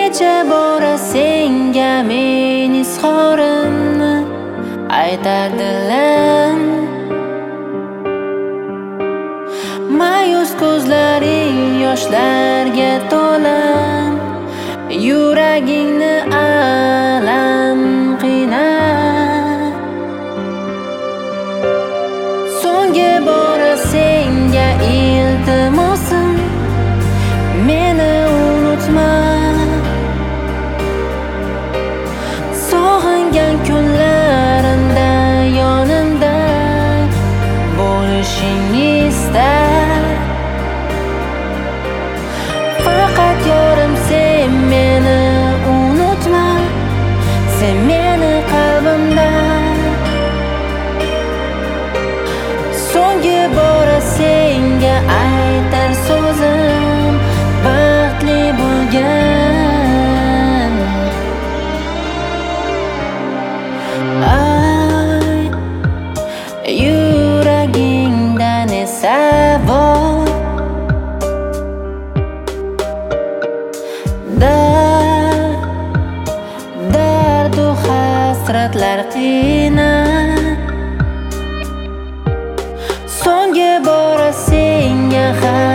necha bora senga men izhorimni aytardilar. Ma'yus ko'zlaring yoshlarga to'la, yuragingni alam qiynar. So'nggi bora senga iltimosim, meni unutma. Sog'ingan kunlarimda yonimda bo'lishingni istar. Faqat yorim sen meni unutma, sen meni qalbimda. So'nggi bora senga aytar so'zim, baxtli bo'lgan. Ay, yuragingdan esa bor dardu hasratlar qiynar. So'nggi bora senga